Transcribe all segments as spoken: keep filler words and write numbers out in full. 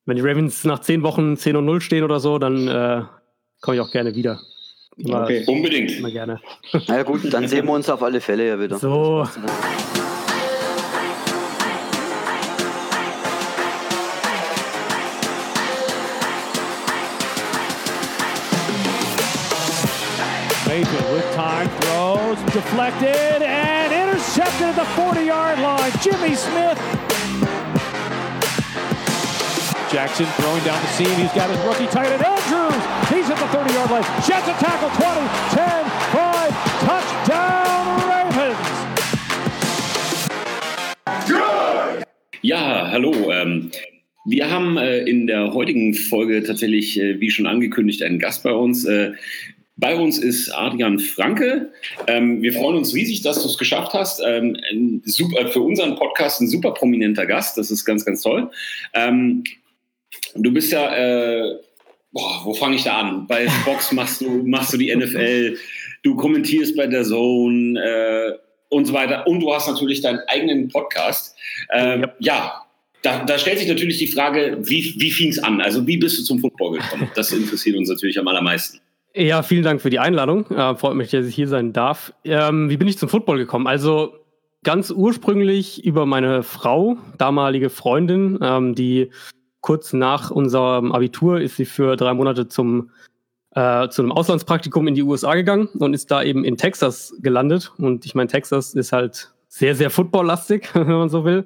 wenn die Ravens nach zehn Wochen zehn und null stehen oder so, dann äh, komme ich auch gerne wieder. Immer, okay, unbedingt. Immer gerne. Na ja, gut, dann sehen wir uns auf alle Fälle ja wieder. So. Mayfield with time, throws, deflected, and intercepted at the forty-yard line. Jimmy Smith. Jackson throwing down the seam. He's got his rookie tight end, Andrews. He's at the thirty-yard line. Jets a tackle, twenty, ten, five, touchdown Ravens. Good! Ja, hallo. Ähm, wir haben äh, in der heutigen Folge tatsächlich, äh, wie schon angekündigt, einen Gast bei uns. Äh, Bei uns ist Adrian Franke. Ähm, wir freuen uns riesig, dass du es geschafft hast. Ähm, ein super, für unseren Podcast ein super prominenter Gast. Das ist ganz, ganz toll. Ähm, du bist ja, äh, boah, wo fange ich da an? Bei Fox machst du, machst du die N F L, du kommentierst bei der Zone äh, und so weiter. Und du hast natürlich deinen eigenen Podcast. Ähm, ja. ja. Da, da stellt sich natürlich die Frage, wie, wie fing es an? Also wie bist du zum Football gekommen? Das interessiert uns natürlich am allermeisten. Ja, vielen Dank für die Einladung. Äh, freut mich, dass ich hier sein darf. Ähm, wie bin ich zum Football gekommen? Also ganz ursprünglich über meine Frau, damalige Freundin, ähm, die kurz nach unserem Abitur ist sie für drei Monate zum äh, zu einem Auslandspraktikum in die U S A gegangen und ist da eben in Texas gelandet. Und ich meine, Texas ist halt sehr, sehr footballlastig, wenn man so will.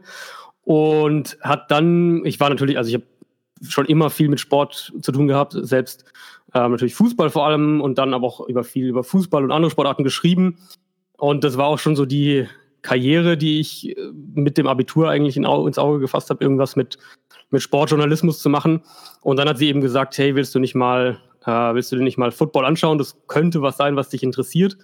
Und hat dann, ich war natürlich, also ich habe schon immer viel mit Sport zu tun gehabt, selbst ähm, natürlich Fußball vor allem und dann aber auch über viel über Fußball und andere Sportarten geschrieben. Und das war auch schon so die Karriere, die ich mit dem Abitur eigentlich in, ins Auge gefasst habe, irgendwas mit, mit Sportjournalismus zu machen. Und dann hat sie eben gesagt, hey, willst du nicht mal, äh, willst du dir nicht mal Football anschauen? Das könnte was sein, was dich interessiert.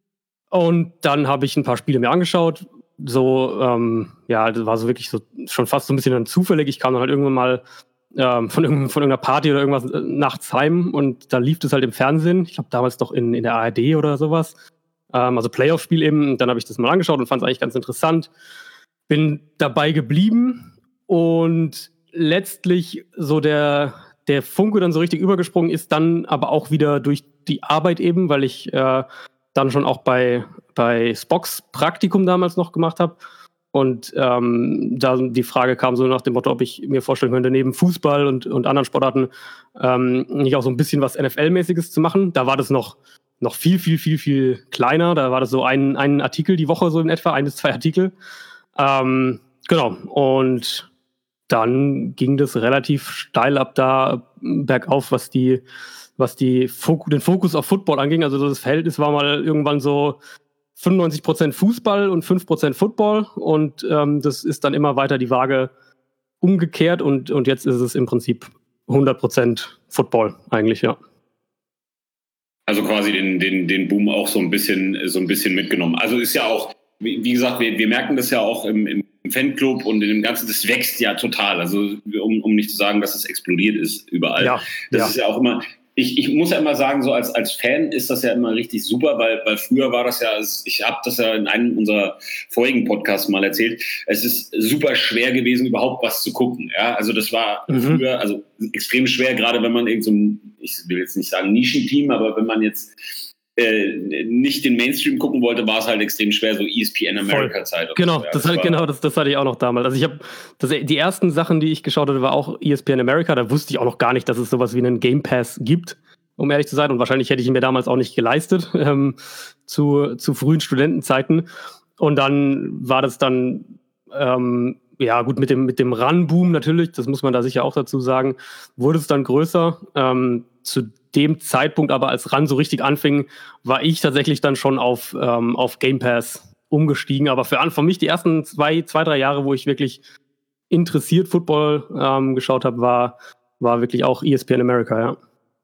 Und dann habe ich ein paar Spiele mir angeschaut. So, ähm, ja, das war so wirklich so schon fast so ein bisschen dann zufällig. Ich kam dann halt irgendwann mal ähm, von, irgend, von irgendeiner Party oder irgendwas äh, nachts heim und da lief das halt im Fernsehen. Ich glaube, damals doch in, in der A R D oder sowas. Ähm, also Playoff-Spiel eben. Und dann habe ich das mal angeschaut und fand es eigentlich ganz interessant. Bin dabei geblieben und letztlich so der, der Funke dann so richtig übergesprungen ist, dann aber auch wieder durch die Arbeit eben, weil ich äh, dann schon auch bei, bei Spox Praktikum damals noch gemacht habe. Und ähm, da die Frage kam so nach dem Motto, ob ich mir vorstellen könnte, neben Fußball und, und anderen Sportarten ähm, nicht auch so ein bisschen was N F L-mäßiges zu machen. Da war das noch, noch viel, viel, viel, viel kleiner. Da war das so ein, ein Artikel die Woche, so in etwa, ein bis zwei Artikel. Ähm, genau. Und dann ging das relativ steil ab da bergauf, was die was die Fok- den Fokus auf Football anging. Also das Verhältnis war mal irgendwann so fünfundneunzig Prozent Fußball und fünf Prozent Football. Und ähm, das ist dann immer weiter die Waage umgekehrt. Und, und jetzt ist es im Prinzip hundert Prozent Football eigentlich, ja. Also quasi den, den, den Boom auch so ein bisschen, so ein bisschen mitgenommen. Also ist ja auch, wie, wie gesagt, wir, wir merken das ja auch im, im Fanclub und in dem Ganzen, das wächst ja total. Also um, um nicht zu sagen, dass es explodiert ist überall. Ja, das ja. ist ja auch immer... Ich, ich muss ja immer sagen, so als, als Fan ist das ja immer richtig super, weil, weil früher war das ja, ich habe das ja in einem unserer vorigen Podcasts mal erzählt, es ist super schwer gewesen, überhaupt was zu gucken. Ja? Also das war mhm. früher also extrem schwer, gerade wenn man irgend so ein, ich will jetzt nicht sagen Nischenteam, aber wenn man jetzt äh, nicht den Mainstream gucken wollte, war es halt extrem schwer, so E S P N America-Zeit. Genau, so, ja, das, das halt, genau das, das hatte ich auch noch damals. Also ich habe die ersten Sachen, die ich geschaut hatte, war auch E S P N America. Da wusste ich auch noch gar nicht, dass es sowas wie einen Game Pass gibt, um ehrlich zu sein. Und wahrscheinlich hätte ich ihn mir damals auch nicht geleistet, ähm, zu, zu frühen Studentenzeiten. Und dann war das dann, ähm, ja gut, mit dem, mit dem Run-Boom natürlich, das muss man da sicher auch dazu sagen, wurde es dann größer. Ähm, zu dem Zeitpunkt aber, als Run so richtig anfing, war ich tatsächlich dann schon auf, ähm, auf Game Pass umgestiegen. Aber für, für mich die ersten zwei, zwei, drei Jahre, wo ich wirklich interessiert Football ähm, geschaut habe, war, war wirklich auch E S P N America, ja.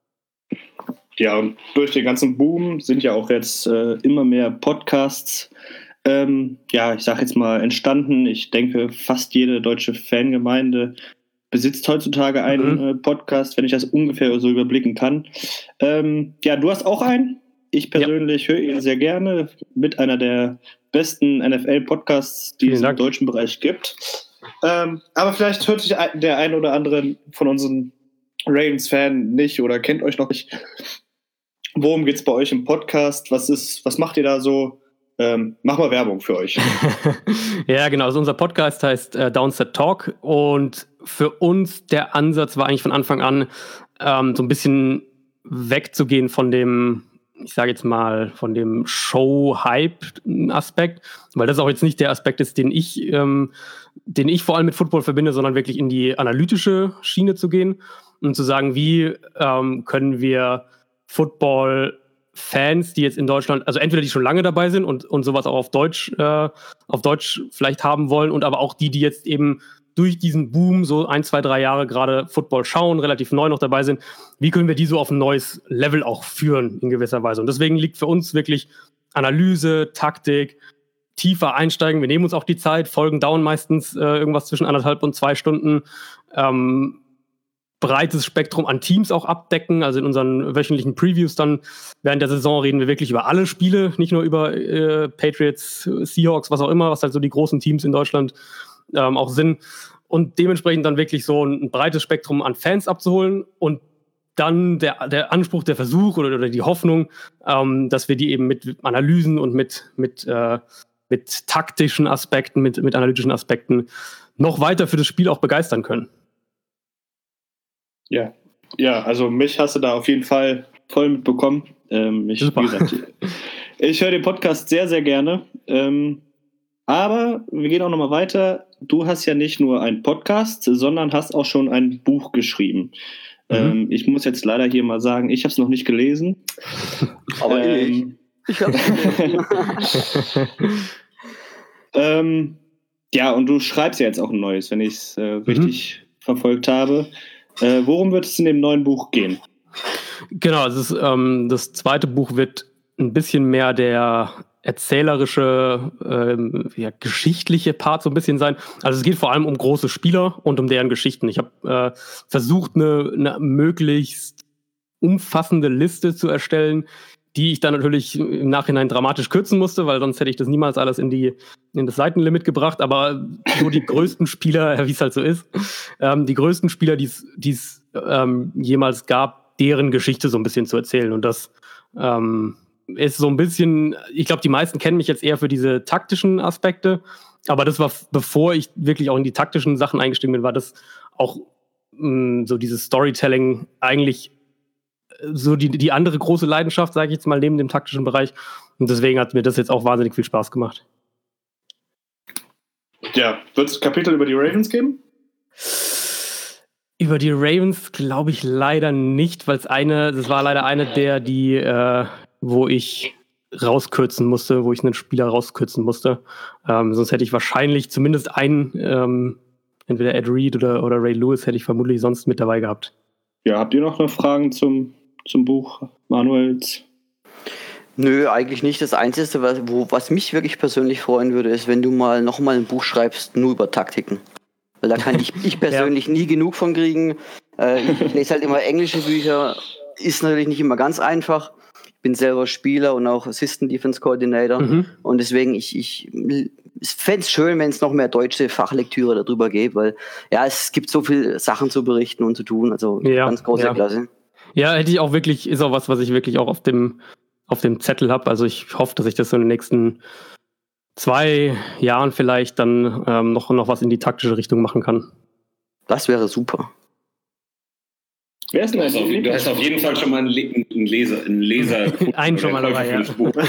Ja, und durch den ganzen Boom sind ja auch jetzt äh, immer mehr Podcasts, ähm, ja, ich sag jetzt mal, entstanden. Ich denke, fast jede deutsche Fangemeinde besitzt heutzutage einen mhm. äh, Podcast, wenn ich das ungefähr so überblicken kann. Ähm, ja, du hast auch einen. Ich persönlich ja. höre ihn sehr gerne. Mit einer der besten N F L-Podcasts, die Vielen es Dank. Im deutschen Bereich gibt. Ähm, aber vielleicht hört sich der ein oder andere von unseren Ravens-Fan nicht oder kennt euch noch nicht. Worum geht's bei euch im Podcast? Was ist, was macht ihr da so? Ähm, mach mal Werbung für euch. Ja, genau. Also unser Podcast heißt äh, Downset Talk und für uns der Ansatz war eigentlich von Anfang an ähm, so ein bisschen wegzugehen von dem, ich sage jetzt mal, von dem Show-Hype-Aspekt, weil das auch jetzt nicht der Aspekt ist, den ich, ähm, den ich vor allem mit Football verbinde, sondern wirklich in die analytische Schiene zu gehen und zu sagen, wie ähm, können wir Football-Fans, die jetzt in Deutschland, also entweder die schon lange dabei sind und, und sowas auch auf Deutsch, äh, auf Deutsch vielleicht haben wollen und aber auch die, die jetzt eben durch diesen Boom so ein, zwei, drei Jahre gerade Football schauen, relativ neu noch dabei sind, wie können wir die so auf ein neues Level auch führen in gewisser Weise. Und deswegen liegt für uns wirklich Analyse, Taktik, tiefer einsteigen. Wir nehmen uns auch die Zeit, Folgen dauern meistens äh, irgendwas zwischen anderthalb und zwei Stunden. Ähm, breites Spektrum an Teams auch abdecken. Also in unseren wöchentlichen Previews dann während der Saison reden wir wirklich über alle Spiele, nicht nur über äh, Patriots, Seahawks, was auch immer, was halt so die großen Teams in Deutschland ähm, auch sind. Und dementsprechend dann wirklich so ein, ein breites Spektrum an Fans abzuholen und dann der, der Anspruch, der Versuch oder, oder die Hoffnung, ähm, dass wir die eben mit Analysen und mit, mit, äh, mit taktischen Aspekten, mit, mit analytischen Aspekten noch weiter für das Spiel auch begeistern können. Ja, ja, also mich hast du da auf jeden Fall voll mitbekommen. Ähm, ich, wie gesagt, ich höre den Podcast sehr, sehr gerne. Ähm, aber wir gehen auch nochmal weiter. Du hast ja nicht nur einen Podcast, sondern hast auch schon ein Buch geschrieben. Mhm. Ähm, ich muss jetzt leider hier mal sagen, ich habe es noch nicht gelesen. Aber ähm, ich, ich habe es gelesen. ähm, ja, und du schreibst ja jetzt auch ein neues, wenn ich es äh, richtig mhm. verfolgt habe. Äh, worum wird es in dem neuen Buch gehen? Genau, es ist, ähm, das zweite Buch wird ein bisschen mehr der erzählerische, ähm, ja, geschichtliche Part so ein bisschen sein. Also es geht vor allem um große Spieler und um deren Geschichten. Ich habe äh, versucht, eine, eine möglichst umfassende Liste zu erstellen, die ich dann natürlich im Nachhinein dramatisch kürzen musste, weil sonst hätte ich das niemals alles in die in das Seitenlimit gebracht. Aber so die größten Spieler, wie es halt so ist, ähm, die größten Spieler, die es ähm, jemals gab, deren Geschichte so ein bisschen zu erzählen. Und das ähm, ist so ein bisschen, ich glaube, die meisten kennen mich jetzt eher für diese taktischen Aspekte. Aber das war, bevor ich wirklich auch in die taktischen Sachen eingestiegen bin, war das auch mh, so dieses Storytelling eigentlich so die, die andere große Leidenschaft, sage ich jetzt mal, neben dem taktischen Bereich. Und deswegen hat mir das jetzt auch wahnsinnig viel Spaß gemacht. Ja, wird es Kapitel über die Ravens geben? Über die Ravens glaube ich leider nicht, weil es eine, das war leider eine der, die, äh, wo ich rauskürzen musste, wo ich einen Spieler rauskürzen musste. Ähm, sonst hätte ich wahrscheinlich zumindest einen, ähm, entweder Ed Reed oder, oder Ray Lewis hätte ich vermutlich sonst mit dabei gehabt. Ja, habt ihr noch eine Fragen zum, zum Buch, Manuels? Nö, eigentlich nicht. Das Einzige, was, wo, was mich wirklich persönlich freuen würde, ist, wenn du mal nochmal ein Buch schreibst, nur über Taktiken. Weil da kann ich, ich persönlich ja. nie genug von kriegen. Äh, ich lese halt immer englische Bücher. Ist natürlich nicht immer ganz einfach. Ich bin selber Spieler und auch Assistant Defense Coordinator. Mhm. Und deswegen, ich, ich fände es schön, wenn es noch mehr deutsche Fachlektüre darüber gibt, weil ja, es gibt so viele Sachen zu berichten und zu tun. Also ja, ganz große ja. Klasse. Ja, hätte ich auch wirklich, ist auch was, was ich wirklich auch auf dem, auf dem Zettel habe. Also ich hoffe, dass ich das so in den nächsten zwei Jahren vielleicht dann ähm, noch, noch was in die taktische Richtung machen kann. Das wäre super. Wer ist denn das? Du hast auf jeden Fall schon mal einen, Le- einen Leser. Einen Leser einen schon mal dabei, ja.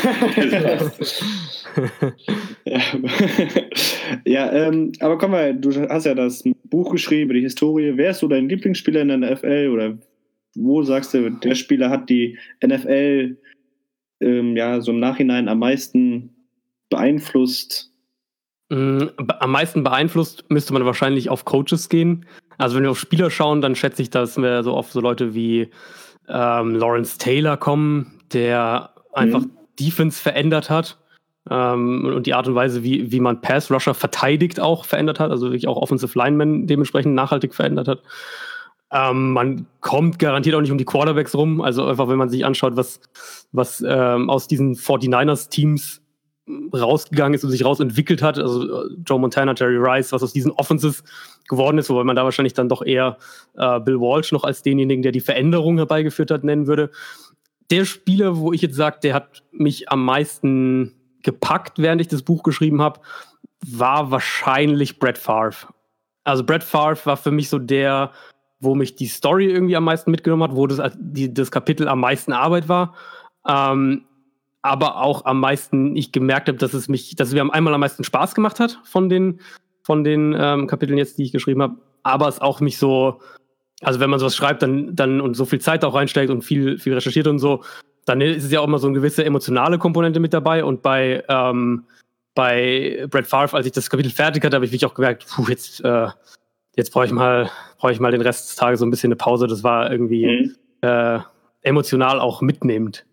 ja, ja ähm, aber komm mal, du hast ja das Buch geschrieben, die Historie. Wer ist so dein Lieblingsspieler in der N F L? Oder wo sagst du, der Spieler hat die N F L ähm, ja so im Nachhinein am meisten beeinflusst? Am meisten beeinflusst müsste man wahrscheinlich auf Coaches gehen. Also wenn wir auf Spieler schauen, dann schätze ich, dass wir so auf so Leute wie ähm, Lawrence Taylor kommen, der einfach mhm. Defense verändert hat ähm, und die Art und Weise, wie, wie man Pass-Rusher verteidigt, auch verändert hat, also wirklich auch Offensive Linemen dementsprechend nachhaltig verändert hat. Ähm, man kommt garantiert auch nicht um die Quarterbacks rum, also einfach wenn man sich anschaut, was, was ähm, aus diesen forty-niners Teams rausgegangen ist und sich rausentwickelt hat. Also Joe Montana, Jerry Rice, was aus diesen Offenses geworden ist, wobei man da wahrscheinlich dann doch eher äh, Bill Walsh noch als denjenigen, der die Veränderung herbeigeführt hat, nennen würde. Der Spieler, wo ich jetzt sage, der hat mich am meisten gepackt, während ich das Buch geschrieben habe, war wahrscheinlich Brett Favre. Also Brett Favre war für mich so der, wo mich die Story irgendwie am meisten mitgenommen hat, wo das, die, das Kapitel am meisten Arbeit war. Ähm, aber auch am meisten ich gemerkt habe, dass es mich, dass es mir einmal am meisten Spaß gemacht hat von den, von den ähm, Kapiteln jetzt, die ich geschrieben habe. Aber es auch mich so, also wenn man sowas schreibt, dann, dann und so viel Zeit auch reinsteckt und viel, viel recherchiert und so, dann ist es ja auch immer so eine gewisse emotionale Komponente mit dabei. Und bei, ähm, bei Brett Favre, als ich das Kapitel fertig hatte, habe ich wirklich auch gemerkt, puh, jetzt, äh, jetzt brauche ich mal, brauche ich mal den Rest des Tages so ein bisschen eine Pause. Das war irgendwie mhm. äh, emotional auch mitnehmend.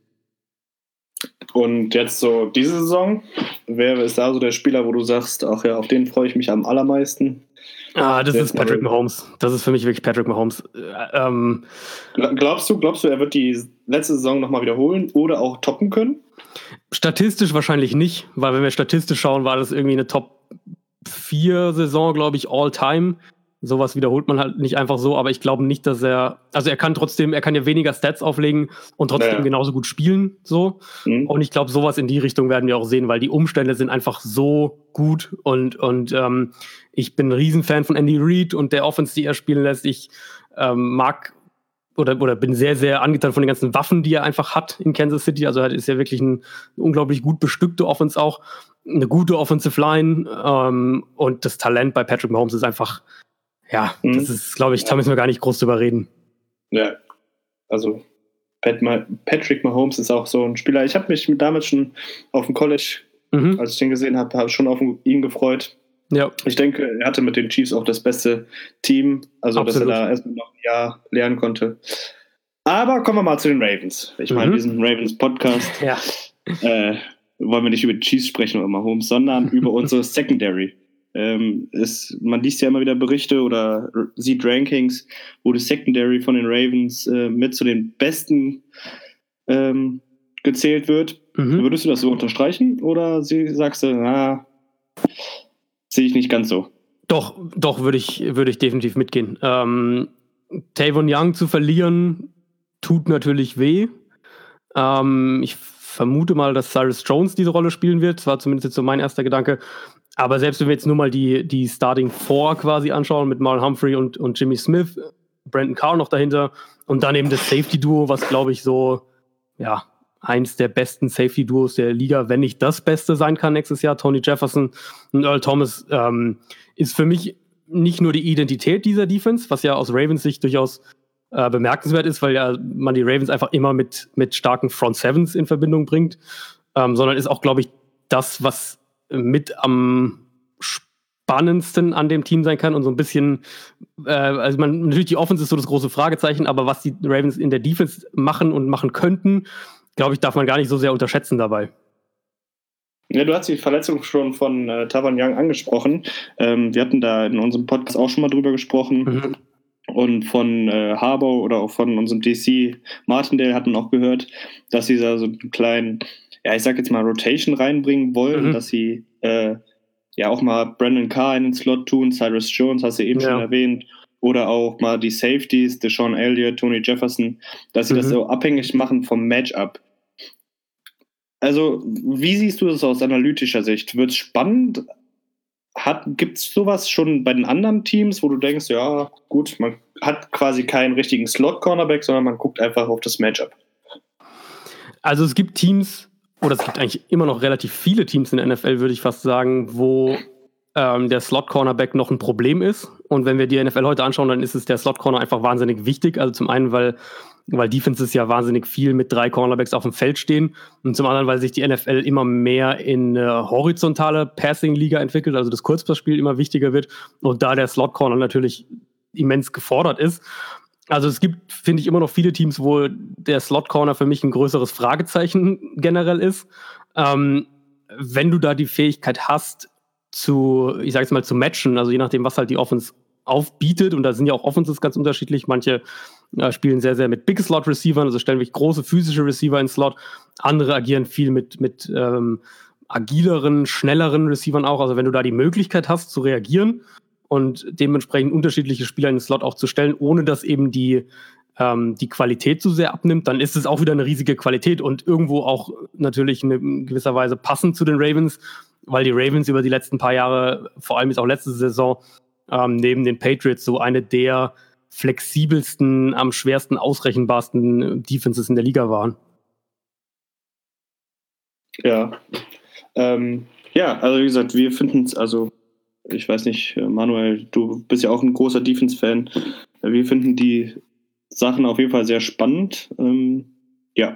Und jetzt so diese Saison, wer ist da so der Spieler, wo du sagst, ach ja, auf den freue ich mich am allermeisten? Ah, das jetzt ist Patrick Mahomes. Das ist für mich wirklich Patrick Mahomes. Ähm, glaubst du, glaubst du, er wird die letzte Saison nochmal wiederholen oder auch toppen können? Statistisch wahrscheinlich nicht, weil wenn wir statistisch schauen, war das irgendwie eine Top vier Saison, glaube ich, all time. Sowas wiederholt man halt nicht einfach so, aber ich glaube nicht, dass er, also er kann trotzdem, er kann ja weniger Stats auflegen und trotzdem naja. genauso gut spielen, so. Mhm. Und ich glaube, sowas in die Richtung werden wir auch sehen, weil die Umstände sind einfach so gut und, und ähm, ich bin ein Riesenfan von Andy Reid und der Offense, die er spielen lässt. Ich ähm, mag oder, oder bin sehr, sehr angetan von den ganzen Waffen, die er einfach hat in Kansas City. Also er ist ja wirklich ein unglaublich gut bestückte Offense auch, eine gute Offensive Line ähm, und das Talent bei Patrick Mahomes ist einfach. Ja, mhm. das ist, glaube ich, da müssen wir gar nicht groß drüber reden. Ja, also Pat Ma- Patrick Mahomes ist auch so ein Spieler. Ich habe mich damals schon auf dem College, mhm. als ich den gesehen habe, habe schon auf ihn gefreut. Ja. Ich denke, er hatte mit den Chiefs auch das beste Team, also Absolut. Dass er da erstmal noch ein Jahr lernen konnte. Aber kommen wir mal zu den Ravens. Ich meine, mhm. diesen Ravens-Podcast ja. äh, wollen wir nicht über die Chiefs sprechen oder Mahomes, sondern über unsere Secondary. Ähm, ist, man liest ja immer wieder Berichte oder sieht Rankings, wo die Secondary von den Ravens äh, mit zu den besten ähm, gezählt wird. Mhm. Würdest du das so unterstreichen oder sie, sagst du, na, sehe ich nicht ganz so? Doch, doch, würde ich, würde ich definitiv mitgehen. Ähm, Tavon Young zu verlieren, tut natürlich weh. Ähm, ich vermute mal, dass Cyrus Jones diese Rolle spielen wird. Das war zumindest jetzt so mein erster Gedanke. Aber selbst wenn wir jetzt nur mal die, die Starting Four quasi anschauen mit Marlon Humphrey und, und Jimmy Smith, Brandon Carr noch dahinter und dann eben das Safety-Duo, was glaube ich so, ja, eins der besten Safety-Duos der Liga, wenn nicht das Beste sein kann nächstes Jahr. Tony Jefferson und Earl Thomas ähm, ist für mich nicht nur die Identität dieser Defense, was ja aus Ravens Sicht durchaus äh, bemerkenswert ist, weil ja man die Ravens einfach immer mit, mit starken Front Sevens in Verbindung bringt, ähm, sondern ist auch, glaube ich, das, was mit am spannendsten an dem Team sein kann und so ein bisschen, äh, also man, natürlich die Offense ist so das große Fragezeichen, aber was die Ravens in der Defense machen und machen könnten, glaube ich, darf man gar nicht so sehr unterschätzen dabei. Ja, du hast die Verletzung schon von äh, Tavon Young angesprochen. Ähm, wir hatten da in unserem Podcast auch schon mal drüber gesprochen. Mhm. Und von äh, Harbaugh oder auch von unserem D C Martindale hatten auch gehört, dass sie da so einen kleinen, ja, ich sag jetzt mal Rotation reinbringen wollen, mhm. dass sie äh, ja auch mal Brandon Carr in den Slot tun, Cyrus Jones, hast du eben ja. schon erwähnt, oder auch mal die Safeties, Deshaun Elliott, Tony Jefferson, dass sie mhm. das so abhängig machen vom Matchup. Also, wie siehst du das aus analytischer Sicht? Wird es spannend? Gibt es sowas schon bei den anderen Teams, wo du denkst, ja, gut, man hat quasi keinen richtigen Slot-Cornerback, sondern man guckt einfach auf das Matchup? Also es gibt Teams, oder es gibt eigentlich immer noch relativ viele Teams in der N F L, würde ich fast sagen, wo ähm, der Slot-Cornerback noch ein Problem ist. Und wenn wir die N F L heute anschauen, dann ist es der Slot-Corner einfach wahnsinnig wichtig. Also zum einen, weil, weil Defenses ja wahnsinnig viel mit drei Cornerbacks auf dem Feld stehen. Und zum anderen, weil sich die N F L immer mehr in eine horizontale Passing-Liga entwickelt, also das Kurzpassspiel immer wichtiger wird. Und da der Slot-Corner natürlich immens gefordert ist. Also es gibt, finde ich, immer noch viele Teams, wo der Slot-Corner für mich ein größeres Fragezeichen generell ist. Ähm, wenn du da die Fähigkeit hast, zu, ich sage jetzt mal, zu matchen, also je nachdem, was halt die Offense aufbietet, und da sind ja auch Offenses ganz unterschiedlich, manche äh, spielen sehr, sehr mit Big Slot-Receivern, also stellen wirklich große physische Receiver in Slot, andere agieren viel mit, mit ähm, agileren, schnelleren Receivern auch. Also wenn du da die Möglichkeit hast zu reagieren und dementsprechend unterschiedliche Spieler in den Slot auch zu stellen, ohne dass eben die, ähm, die Qualität zu sehr abnimmt, dann ist es auch wieder eine riesige Qualität und irgendwo auch natürlich eine, in gewisser Weise passend zu den Ravens, weil die Ravens über die letzten paar Jahre, vor allem jetzt auch letzte Saison, ähm, neben den Patriots so eine der flexibelsten, am schwersten ausrechenbarsten Defenses in der Liga waren. Ja, ähm, ja, also wie gesagt, wir finden es, also ich weiß nicht, Manuel, du bist ja auch ein großer Defense-Fan. Wir finden die Sachen auf jeden Fall sehr spannend. Ähm, ja.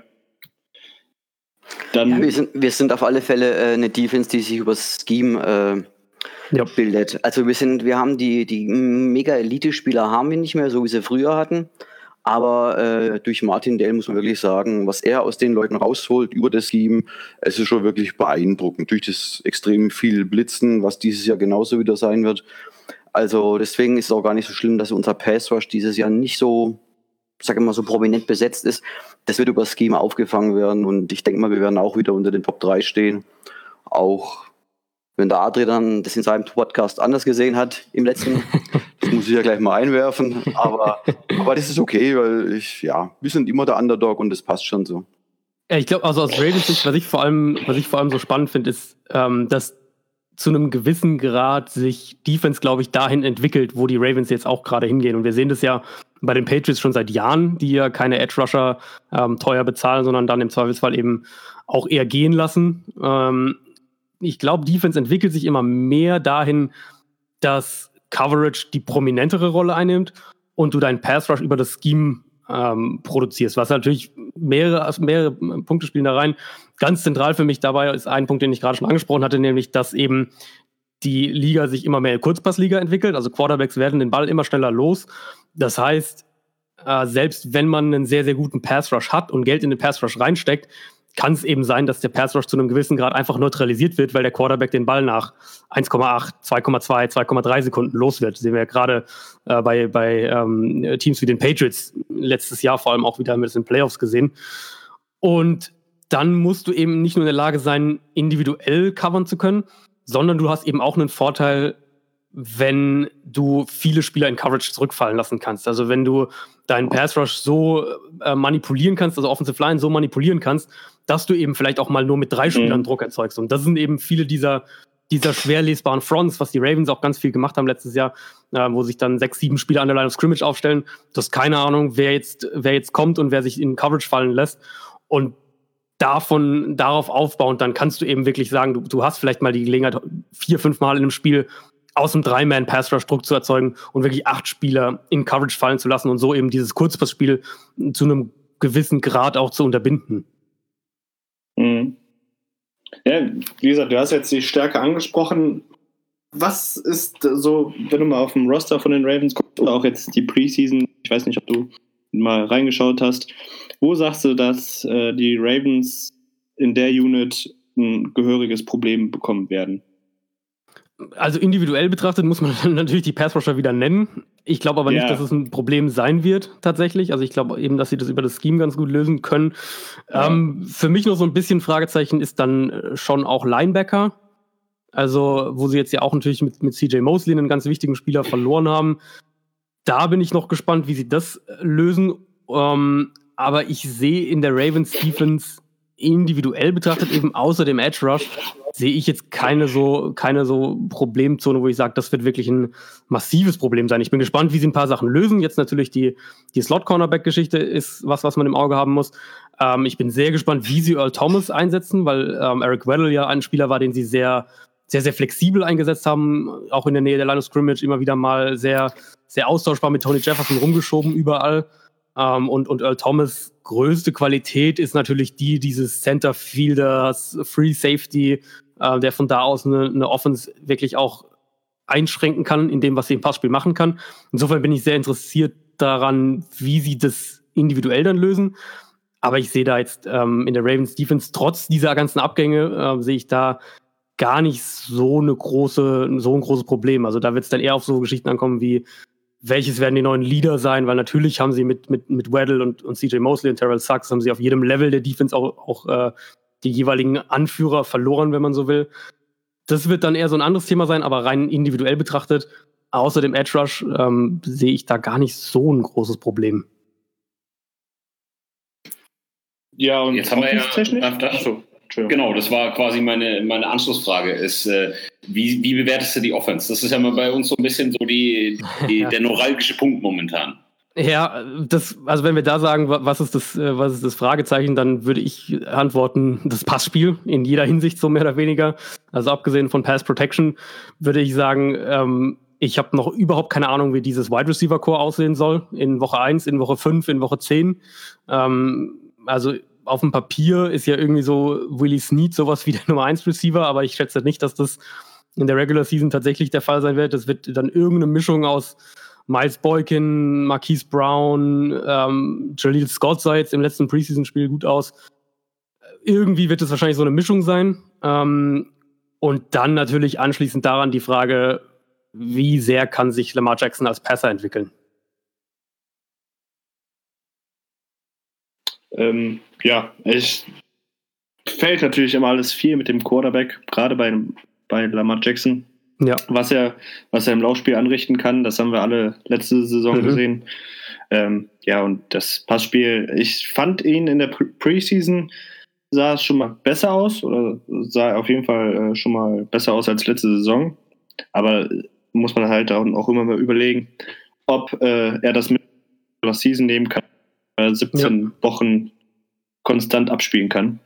Dann ja, wir, sind, wir sind auf alle Fälle äh, eine Defense, die sich über das Scheme äh, ja. bildet. Also wir sind, wir haben die, die Mega-Elite-Spieler haben wir nicht mehr, so wie sie früher hatten. Aber äh, durch Martindale muss man wirklich sagen, was er aus den Leuten rausholt über das Scheme, es ist schon wirklich beeindruckend. Durch das extrem viel Blitzen, was dieses Jahr genauso wieder sein wird. Also deswegen ist es auch gar nicht so schlimm, dass unser Pass Rush dieses Jahr nicht so, sag ich mal, so prominent besetzt ist. Das wird über das Scheme aufgefangen werden und ich denke mal, wir werden auch wieder unter den Top drei stehen. Auch wenn der Adri dann das in seinem Podcast anders gesehen hat im letzten, das muss ich ja gleich mal einwerfen, aber, aber das ist okay, weil ich, ja, wir sind immer der Underdog und das passt schon so. Ja, ich glaube, also aus Ravens Sicht, was ich vor allem, was ich vor allem so spannend finde, ist, ähm, dass zu einem gewissen Grad sich Defense, glaube ich, dahin entwickelt, wo die Ravens jetzt auch gerade hingehen. Und wir sehen das ja bei den Patriots schon seit Jahren, die ja keine Edge-Rusher ähm, teuer bezahlen, sondern dann im Zweifelsfall eben auch eher gehen lassen. Ähm, ich glaube, Defense entwickelt sich immer mehr dahin, dass Coverage die prominentere Rolle einnimmt und du deinen Pass-Rush über das Scheme ähm, produzierst, was natürlich mehrere, mehrere Punkte spielen da rein. Ganz zentral für mich dabei ist ein Punkt, den ich gerade schon angesprochen hatte, nämlich, dass eben die Liga sich immer mehr in Kurzpassliga entwickelt. Also Quarterbacks werden den Ball immer schneller los. Das heißt, äh, selbst wenn man einen sehr, sehr guten Pass-Rush hat und Geld in den Pass-Rush reinsteckt, kann es eben sein, dass der Pass-Rush zu einem gewissen Grad einfach neutralisiert wird, weil der Quarterback den Ball nach eins Komma acht, zwei Komma zwei, zwei Komma drei Sekunden los wird. Das sehen wir ja gerade äh, bei, bei ähm, Teams wie den Patriots letztes Jahr vor allem auch wieder, haben wir das in Playoffs gesehen. Und dann musst du eben nicht nur in der Lage sein, individuell covern zu können, sondern du hast eben auch einen Vorteil, wenn du viele Spieler in Coverage zurückfallen lassen kannst. Also wenn du deinen Pass-Rush so äh, manipulieren kannst, also Offensive Line so manipulieren kannst, dass du eben vielleicht auch mal nur mit drei Spielern mhm. Druck erzeugst. Und das sind eben viele dieser, dieser schwer lesbaren Fronts, was die Ravens auch ganz viel gemacht haben letztes Jahr, äh, wo sich dann sechs, sieben Spieler an der Line of Scrimmage aufstellen. Du hast keine Ahnung, wer jetzt, wer jetzt kommt und wer sich in Coverage fallen lässt. Und davon, darauf aufbauend, dann kannst du eben wirklich sagen, du, du hast vielleicht mal die Gelegenheit, vier, fünf Mal in einem Spiel aus dem Drei-Man-Pass-Rush Druck zu erzeugen und wirklich acht Spieler in Coverage fallen zu lassen und so eben dieses Kurzpassspiel zu einem gewissen Grad auch zu unterbinden. Mhm. Ja, wie gesagt, du hast jetzt die Stärke angesprochen. Was ist so, wenn du mal auf dem Roster von den Ravens guckst, oder auch jetzt die Preseason, ich weiß nicht, ob du mal reingeschaut hast, wo sagst du, dass äh, die Ravens in der Unit ein gehöriges Problem bekommen werden? Also individuell betrachtet muss man natürlich die Pass-Rusher wieder nennen. Ich glaube aber nicht, yeah. dass es ein Problem sein wird, tatsächlich. Also ich glaube eben, dass sie das über das Scheme ganz gut lösen können. Ja. Ähm, für mich noch so ein bisschen Fragezeichen ist dann schon auch Linebacker. Also wo sie jetzt ja auch natürlich mit, mit C J Mosley einen ganz wichtigen Spieler verloren haben. Da bin ich noch gespannt, wie sie das lösen. Ähm, aber ich sehe in der Ravens Defense individuell betrachtet eben außer dem Edge Rush sehe ich jetzt keine so keine so Problemzone, wo ich sage, das wird wirklich ein massives Problem sein. Ich bin gespannt, wie sie ein paar Sachen lösen. Jetzt natürlich die die Slot-Cornerback-Geschichte ist was, was man im Auge haben muss. Ähm, ich bin sehr gespannt, wie sie Earl Thomas einsetzen, weil ähm, Eric Weddle ja ein Spieler war, den sie sehr sehr sehr flexibel eingesetzt haben, auch in der Nähe der Line of Scrimmage immer wieder mal sehr sehr austauschbar mit Tony Jefferson rumgeschoben überall. Um, und, und Earl Thomas' größte Qualität ist natürlich die dieses Centerfielders, Free Safety, uh, der von da aus eine, eine Offense wirklich auch einschränken kann in dem, was sie im Passspiel machen kann. Insofern bin ich sehr interessiert daran, wie sie das individuell dann lösen. Aber ich sehe da jetzt ähm, in der Ravens Defense, trotz dieser ganzen Abgänge, äh, sehe ich da gar nicht so eine große, so ein großes Problem. Also da wird es dann eher auf so Geschichten ankommen wie welches werden die neuen Leader sein, weil natürlich haben sie mit, mit, mit Weddle und, und C J Mosley und Terrell Suggs haben sie auf jedem Level der Defense auch, auch äh, die jeweiligen Anführer verloren, wenn man so will. Das wird dann eher so ein anderes Thema sein, aber rein individuell betrachtet, außer dem Edge Rush, ähm, sehe ich da gar nicht so ein großes Problem. Ja, und jetzt haben wir ja. Da, da, Achso, genau, das war quasi meine, meine Anschlussfrage. Ist, äh, wie, wie bewertest du die Offense? Das ist ja mal bei uns so ein bisschen so die, die, ja. der neuralgische Punkt momentan. Ja, das, also wenn wir da sagen, was ist das, was ist das Fragezeichen, dann würde ich antworten, das Passspiel in jeder Hinsicht so mehr oder weniger. Also abgesehen von Pass Protection würde ich sagen, ähm, ich habe noch überhaupt keine Ahnung, wie dieses Wide Receiver Core aussehen soll in Woche eins, in Woche fünf, in Woche zehn. Ähm, also auf dem Papier ist ja irgendwie so Willie Snead sowas wie der Nummer eins Receiver, aber ich schätze nicht, dass das in der Regular Season tatsächlich der Fall sein wird. Das wird dann irgendeine Mischung aus Miles Boykin, Marquise Brown, ähm, Jaleel Scott sah jetzt im letzten Preseason-Spiel gut aus. Irgendwie wird es wahrscheinlich so eine Mischung sein. Ähm, und dann natürlich anschließend daran die Frage, wie sehr kann sich Lamar Jackson als Passer entwickeln? Ähm, ja, es fällt natürlich immer alles viel mit dem Quarterback, gerade bei, bei Lamar Jackson. Ja. Was er, was er im Laufspiel anrichten kann, das haben wir alle letzte Saison mhm. gesehen. Ähm, ja, und das Passspiel, ich fand ihn in der Preseason, sah es schon mal besser aus, oder sah auf jeden Fall äh, schon mal besser aus als letzte Saison. Aber muss man halt auch, auch immer mal überlegen, ob äh, er das mit der Season nehmen kann, äh, siebzehn ja. Wochen konstant abspielen kann.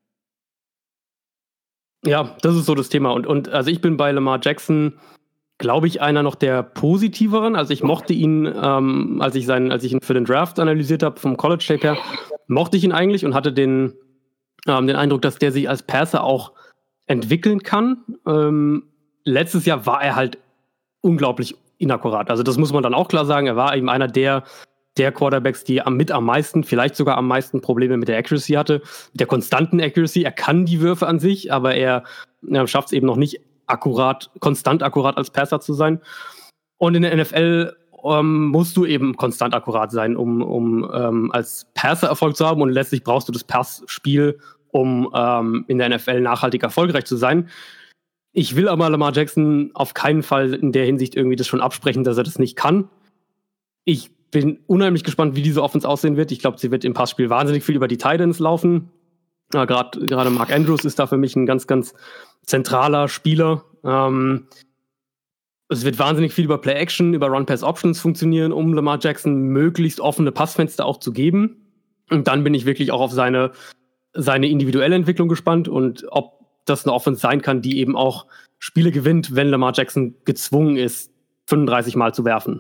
Ja, das ist so das Thema. Und, und also ich bin bei Lamar Jackson, glaube ich, einer noch der positiveren. Also ich mochte ihn, ähm, als ich seinen, als ich ihn für den Draft analysiert habe, vom College-Tape her, mochte ich ihn eigentlich und hatte den, ähm, den Eindruck, dass der sich als Passer auch entwickeln kann. Ähm, letztes Jahr war er halt unglaublich inakkurat. Also das muss man dann auch klar sagen. Er war eben einer der der Quarterbacks, die am, mit am meisten, vielleicht sogar am meisten Probleme mit der Accuracy hatte, mit der konstanten Accuracy. Er kann die Würfe an sich, aber er, er schafft es eben noch nicht akkurat, konstant akkurat als Passer zu sein. Und in der N F L ähm, musst du eben konstant akkurat sein, um, um ähm, als Passer Erfolg zu haben, und letztlich brauchst du das Passspiel, um ähm, in der N F L nachhaltig erfolgreich zu sein. Ich will aber Lamar Jackson auf keinen Fall in der Hinsicht irgendwie das schon absprechen, dass er das nicht kann. Ich bin unheimlich gespannt, wie diese Offense aussehen wird. Ich glaube, sie wird im Passspiel wahnsinnig viel über die Tight Ends laufen. Ja, Gerade gerade Mark Andrews ist da für mich ein ganz, ganz zentraler Spieler. Ähm, es wird wahnsinnig viel über Play-Action, über Run-Pass-Options funktionieren, um Lamar Jackson möglichst offene Passfenster auch zu geben. Und dann bin ich wirklich auch auf seine, seine individuelle Entwicklung gespannt und ob das eine Offense sein kann, die eben auch Spiele gewinnt, wenn Lamar Jackson gezwungen ist, fünfunddreißig Mal zu werfen.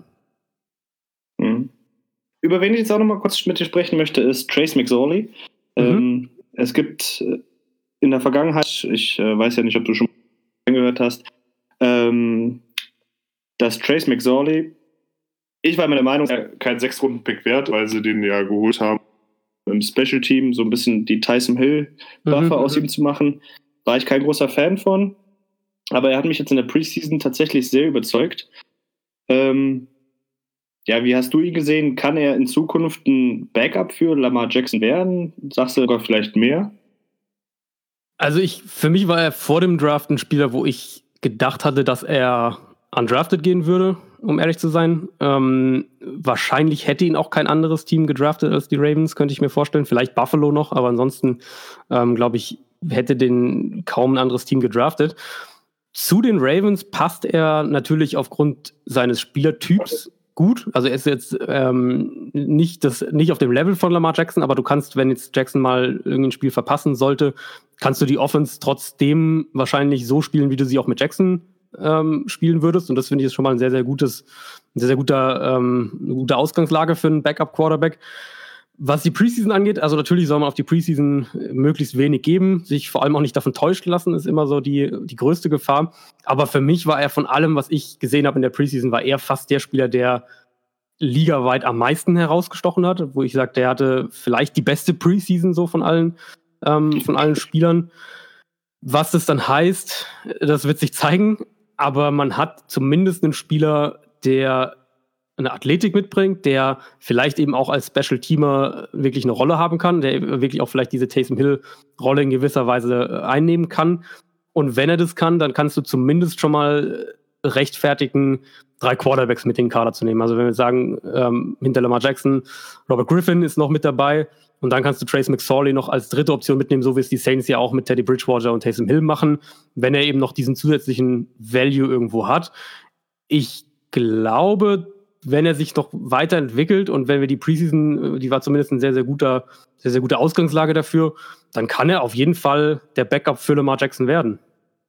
Mhm. Über wen ich jetzt auch noch mal kurz mit dir sprechen möchte, ist Trace McSorley. Mhm. Ähm, es gibt in der Vergangenheit, ich äh, weiß ja nicht, ob du schon gehört hast, ähm, dass Trace McSorley, ich war mir der Meinung, er kein Sechs-Runden-Pick wert, weil sie den ja geholt haben, im Special-Team so ein bisschen die Tyson Hill-Waffe mhm, aus ihm zu machen. War ich kein großer Fan von, aber er hat mich jetzt in der Preseason tatsächlich sehr überzeugt. Ähm, Ja, wie hast du ihn gesehen? Kann er in Zukunft ein Backup für Lamar Jackson werden? Sagst du sogar vielleicht mehr? Also ich, für mich war er vor dem Draft ein Spieler, wo ich gedacht hatte, dass er undrafted gehen würde, um ehrlich zu sein. Ähm, wahrscheinlich hätte ihn auch kein anderes Team gedraftet als die Ravens, könnte ich mir vorstellen. Vielleicht Buffalo noch, aber ansonsten ähm, glaube ich, hätte den kaum ein anderes Team gedraftet. Zu den Ravens passt er natürlich aufgrund seines Spielertyps gut. Also er ist jetzt ähm, nicht, das, nicht auf dem Level von Lamar Jackson, aber du kannst, wenn jetzt Jackson mal irgendein Spiel verpassen sollte, kannst du die Offense trotzdem wahrscheinlich so spielen, wie du sie auch mit Jackson ähm, spielen würdest. Und das finde ich ist schon mal ein sehr, sehr gutes, ein sehr, sehr guter, ähm, eine gute Ausgangslage für einen Backup-Quarterback. Was die Preseason angeht, also natürlich soll man auf die Preseason möglichst wenig geben, sich vor allem auch nicht davon täuschen lassen, ist immer so die, die größte Gefahr. Aber für mich war er von allem, was ich gesehen habe in der Preseason, war er fast der Spieler, der ligaweit am meisten herausgestochen hat, wo ich sage, der hatte vielleicht die beste Preseason so von allen, ähm, von allen Spielern. Was das dann heißt, das wird sich zeigen, aber man hat zumindest einen Spieler, der eine Athletik mitbringt, der vielleicht eben auch als Special-Teamer wirklich eine Rolle haben kann, der wirklich auch vielleicht diese Taysom Hill-Rolle in gewisser Weise einnehmen kann. Und wenn er das kann, dann kannst du zumindest schon mal rechtfertigen, drei Quarterbacks mit in den Kader zu nehmen. Also wenn wir sagen, ähm, hinter Lamar Jackson, Robert Griffin ist noch mit dabei und dann kannst du Trace McSorley noch als dritte Option mitnehmen, so wie es die Saints ja auch mit Teddy Bridgewater und Taysom Hill machen, wenn er eben noch diesen zusätzlichen Value irgendwo hat. Ich glaube, wenn er sich noch weiterentwickelt und wenn wir die Preseason, die war zumindest ein sehr, sehr guter, sehr, sehr gute Ausgangslage dafür, dann kann er auf jeden Fall der Backup für Lamar Jackson werden.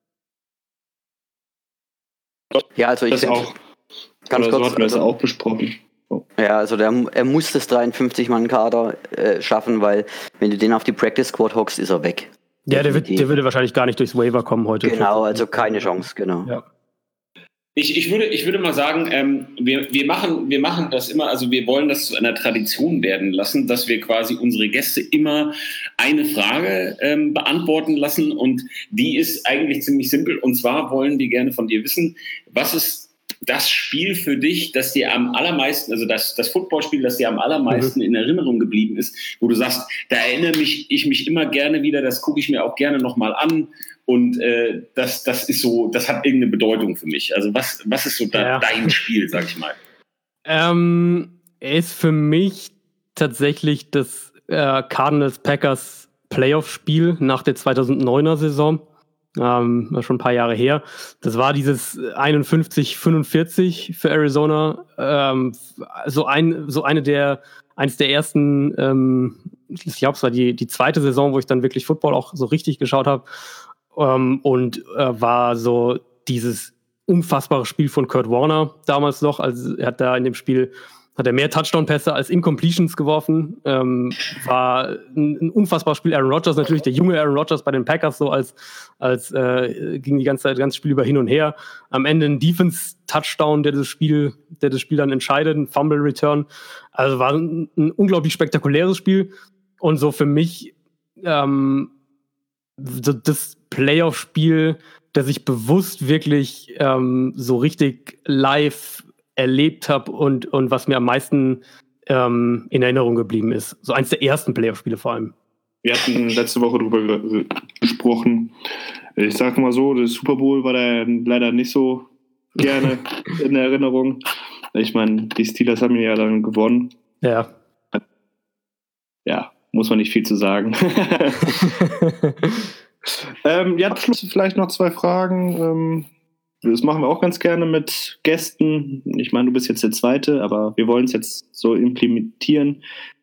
Ja, also ich das finde, auch. ganz Oder so kurz, hatten wir es also, auch besprochen. Oh. Ja, also der, er muss das dreiundfünfzig-Mann-Kader äh, schaffen, weil wenn du den auf die Practice Squad hockst, ist er weg. Ja, der, wird, der würde wahrscheinlich gar nicht durchs Waiver kommen heute. Genau, also keine Chance, genau. Ja. Ich, ich, würde, ich würde mal sagen, ähm, wir, wir, machen, wir machen das immer, also wir wollen das zu einer Tradition werden lassen, dass wir quasi unsere Gäste immer eine Frage ähm, beantworten lassen und die ist eigentlich ziemlich simpel und zwar wollen wir gerne von dir wissen, was ist das Spiel für dich, das dir am allermeisten, also das, das Footballspiel, das dir am allermeisten mhm. in Erinnerung geblieben ist, wo du sagst, da erinnere mich, ich mich immer gerne wieder, das gucke ich mir auch gerne nochmal an und äh, das, das ist so, das hat irgendeine Bedeutung für mich. Also was, was ist so da, ja. dein Spiel, sag ich mal? Ähm, ist für mich tatsächlich das äh, Cardinals-Packers Playoff-Spiel nach der zweitausenddeuner Saison. Ähm, schon ein paar Jahre her. Das war dieses einundfünfzig fünfundvierzig für Arizona. Ähm, so ein, so eine der, eines der ersten, ähm, ich glaube, es war die, die zweite Saison, wo ich dann wirklich Football auch so richtig geschaut habe. Ähm, und äh, war so dieses unfassbare Spiel von Kurt Warner damals noch. Also er hat da in dem Spiel hat er mehr Touchdown-Pässe als Incompletions geworfen. Ähm, war ein, ein unfassbares Spiel. Aaron Rodgers natürlich, der junge Aaron Rodgers bei den Packers, so als, als äh, ging die ganze Zeit, das ganze Spiel über hin und her. Am Ende ein Defense-Touchdown, der das Spiel, der das Spiel dann entscheidet, ein Fumble-Return. Also war ein, ein unglaublich spektakuläres Spiel. Und so für mich ähm, so das Playoff-Spiel, das ich bewusst wirklich ähm, so richtig live erlebt habe und, und was mir am meisten ähm, in Erinnerung geblieben ist. So eins der ersten Playoff-Spiele vor allem. Wir hatten letzte Woche darüber gesprochen. Ich sage mal so, der Super Bowl war da leider nicht so gerne in der Erinnerung. Ich meine, die Steelers haben ihn ja dann gewonnen. Ja. Ja, muss man nicht viel zu sagen. ähm, ja, Abschluss vielleicht noch zwei Fragen. Ähm, Das machen wir auch ganz gerne mit Gästen. Ich meine, du bist jetzt der Zweite, aber wir wollen es jetzt so implementieren.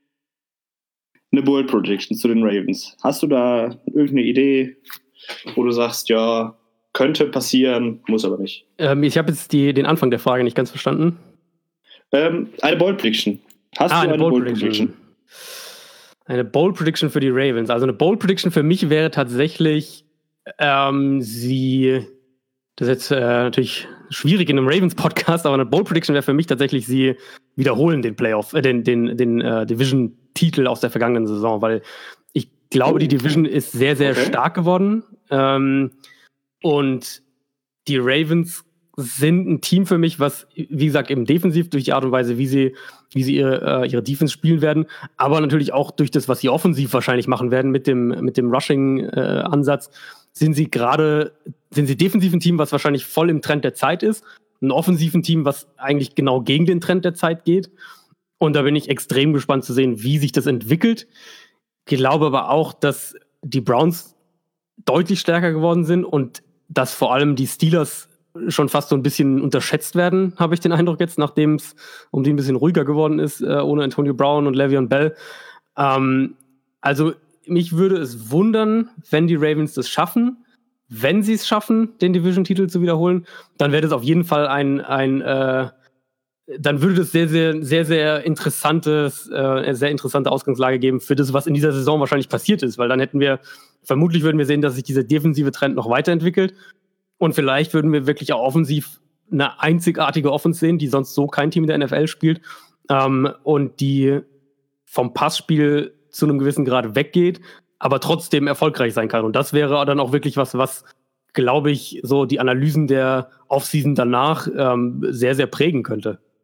Eine Bold Prediction zu den Ravens. Hast du da irgendeine Idee, wo du sagst, ja, könnte passieren, muss aber nicht? Ähm, ich habe jetzt die, den Anfang der Frage nicht ganz verstanden. Ähm, eine Bold Prediction. Hast ah, du eine, eine Bold, Bold Prediction. Prediction? Eine Bold Prediction für die Ravens. Also eine Bold Prediction für mich wäre tatsächlich, ähm, sie... Das ist jetzt äh, natürlich schwierig in einem Ravens-Podcast, aber eine Bold Prediction wäre für mich tatsächlich, sie wiederholen den Playoff, äh, den, den, den äh, Division-Titel aus der vergangenen Saison, weil ich glaube, die Division ist sehr, sehr okay. stark geworden. Ähm, und die Ravens sind ein Team für mich, was, wie gesagt, eben defensiv durch die Art und Weise, wie sie, wie sie ihre, äh, ihre Defense spielen werden, aber natürlich auch durch das, was sie offensiv wahrscheinlich machen werden mit dem, mit dem Rushing-Ansatz. Äh, sind sie gerade, sind sie defensiv ein Team, was wahrscheinlich voll im Trend der Zeit ist, ein offensiven Team, was eigentlich genau gegen den Trend der Zeit geht. Und da bin ich extrem gespannt zu sehen, wie sich das entwickelt. Ich glaube aber auch, dass die Browns deutlich stärker geworden sind und dass vor allem die Steelers schon fast so ein bisschen unterschätzt werden, habe ich den Eindruck jetzt, nachdem es um die ein bisschen ruhiger geworden ist, äh, ohne Antonio Brown und Le'Veon Bell. Ähm, also mich würde es wundern, wenn die Ravens das schaffen. Wenn sie es schaffen, den Division-Titel zu wiederholen, dann wäre das auf jeden Fall ein, ein äh, dann würde das sehr, sehr, sehr, sehr interessantes, äh, eine sehr interessante Ausgangslage geben für das, was in dieser Saison wahrscheinlich passiert ist, weil dann hätten wir, vermutlich würden wir sehen, dass sich dieser defensive Trend noch weiterentwickelt und vielleicht würden wir wirklich auch offensiv eine einzigartige Offense sehen, die sonst so kein Team in der N F L spielt ähm, und die vom Passspiel zu einem gewissen Grad weggeht, aber trotzdem erfolgreich sein kann. Und das wäre dann auch wirklich was, was, glaube ich, so die Analysen der Offseason danach ähm, sehr, sehr prägen könnte.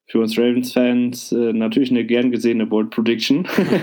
für uns Ravens-Fans äh, natürlich eine gern gesehene Bold Prediction.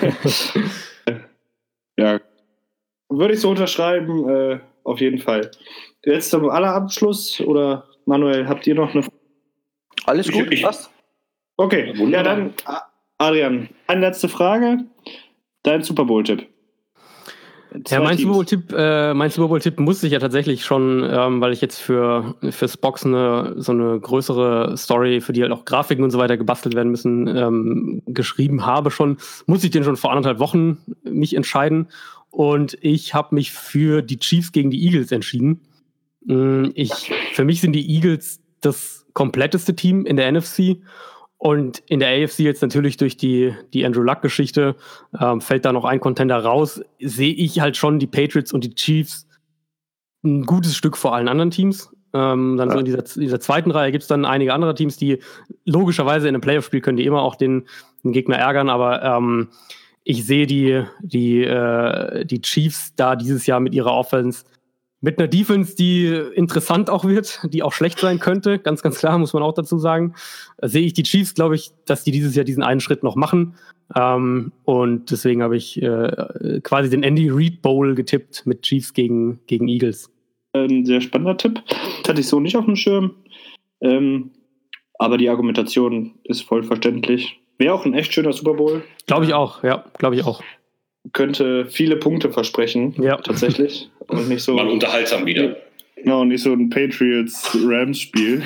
Ja, würde ich so unterschreiben, äh, auf jeden Fall. Jetzt zum allerabschluss, oder Manuel, habt ihr noch eine... Alles gut, Ich- passt. Okay, ja Wunderbar. dann, A- Adrian, eine letzte Frage. Dein Super Bowl-Tipp. Zwei Ja, mein Teams. Super Bowl-Tipp, äh, mein Super Bowl-Tipp musste ich ja tatsächlich schon, ähm, weil ich jetzt für fürs Box eine so eine größere Story, für die halt auch Grafiken und so weiter gebastelt werden müssen, ähm, geschrieben habe schon, musste ich den schon vor anderthalb Wochen mich entscheiden. Und ich habe mich für die Chiefs gegen die Eagles entschieden. Mm, Ich, für mich sind die Eagles das kompletteste Team in der N F C. Und in der A F C jetzt natürlich durch die, die Andrew Luck-Geschichte ähm, fällt da noch ein Contender raus. Sehe ich halt schon die Patriots und die Chiefs ein gutes Stück vor allen anderen Teams. Ähm, dann Ja. so in dieser, dieser zweiten Reihe gibt es dann einige andere Teams, die logischerweise in einem Playoff-Spiel können die immer auch den, den Gegner ärgern, aber ähm, ich sehe die, die, äh, die Chiefs da dieses Jahr mit ihrer Offense, mit einer Defense, die interessant auch wird, die auch schlecht sein könnte, ganz, ganz klar, muss man auch dazu sagen, äh, sehe ich die Chiefs, glaube ich, dass die dieses Jahr diesen einen Schritt noch machen. Ähm, und deswegen habe ich äh, quasi den Andy Reid Bowl getippt mit Chiefs gegen, gegen Eagles. Ein sehr spannender Tipp. Das hatte ich so nicht auf dem Schirm. Ähm, aber die Argumentation ist voll verständlich. Wäre auch ein echt schöner Super Bowl. Glaube ich auch, ja, glaube ich auch. Könnte viele Punkte versprechen, Ja. tatsächlich. Und nicht so, Mal unterhaltsam wieder. ja, und nicht so ein Patriots-Rams-Spiel.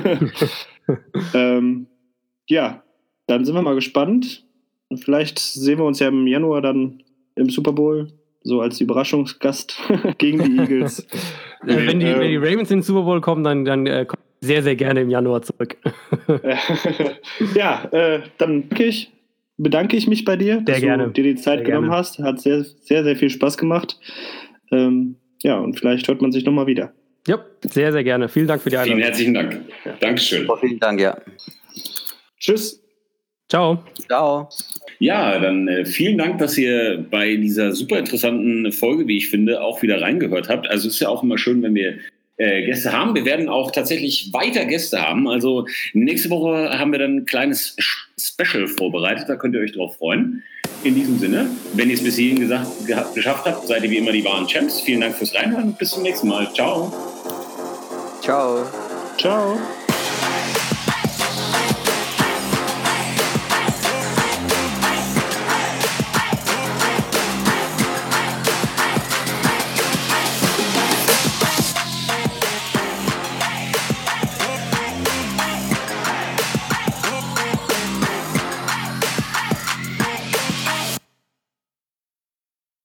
ähm, ja, dann sind wir mal gespannt. Und vielleicht sehen wir uns ja im Januar dann im Super Bowl, so als Überraschungsgast gegen die Eagles. Äh, wenn, die, Ähm, wenn die Ravens in den Super Bowl kommen, dann, dann äh, kommen sie sehr, sehr gerne im Januar zurück. Ja, äh, dann danke ich, bedanke ich mich bei dir, dass gerne. du dir die Zeit Sehr genommen gerne. hast. Hat sehr, sehr, sehr viel Spaß gemacht. Ähm, ja, und vielleicht hört man sich nochmal wieder. Ja, sehr, sehr gerne. Vielen Dank für die Vielen Einladung. herzlichen Dank. Dankeschön. Vielen Dank, ja. Tschüss. Ciao. Ciao. Ja, dann äh, vielen Dank, dass ihr bei dieser super interessanten Folge, wie ich finde, auch wieder reingehört habt. Also es ist ja auch immer schön, wenn wir äh, Gäste haben. Wir werden auch tatsächlich weiter Gäste haben. Also nächste Woche haben wir dann ein kleines Special vorbereitet. Da könnt ihr euch drauf freuen. In diesem Sinne, wenn ihr es bis hierhin gesagt, geha- geschafft habt, seid ihr wie immer die wahren Champs. Vielen Dank fürs Reinhören. Bis zum nächsten Mal. Ciao. Ciao. Ciao.